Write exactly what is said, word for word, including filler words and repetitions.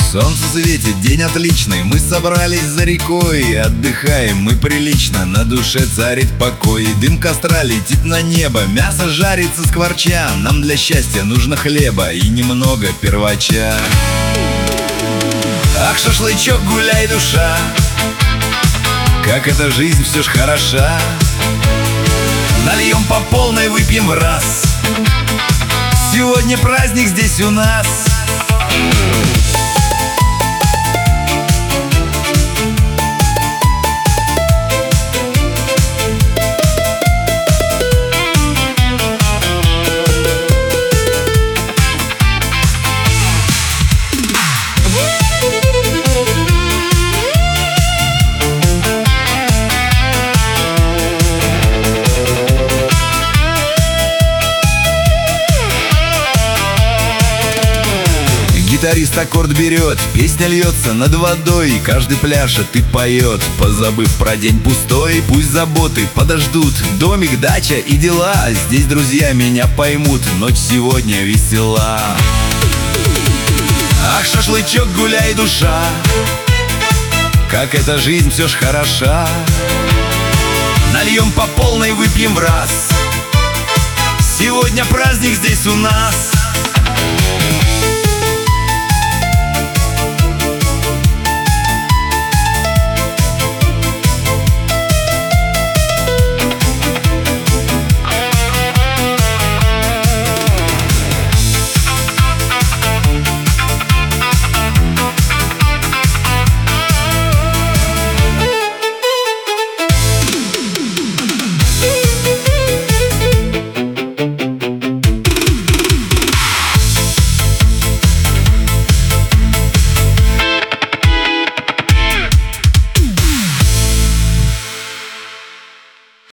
Солнце светит, день отличный, мы собрались за рекой, отдыхаем мы прилично, на душе царит покой. Дым костра летит на небо, мясо жарится скворча, нам для счастья нужно хлеба и немного первача. Ах, шашлычок, гуляй, душа, как эта жизнь все ж хороша. Нальем по полной, выпьем в раз, сегодня праздник здесь у нас. Гитарист аккорд берет, песня льется над водой, каждый пляшет и поет, позабыв про день пустой. Пусть заботы подождут, домик, дача и дела, здесь друзья меня поймут, ночь сегодня весела. Ах, шашлычок, гуляй, душа, как эта жизнь все ж хороша. Нальем по полной, выпьем в раз, сегодня праздник здесь у нас.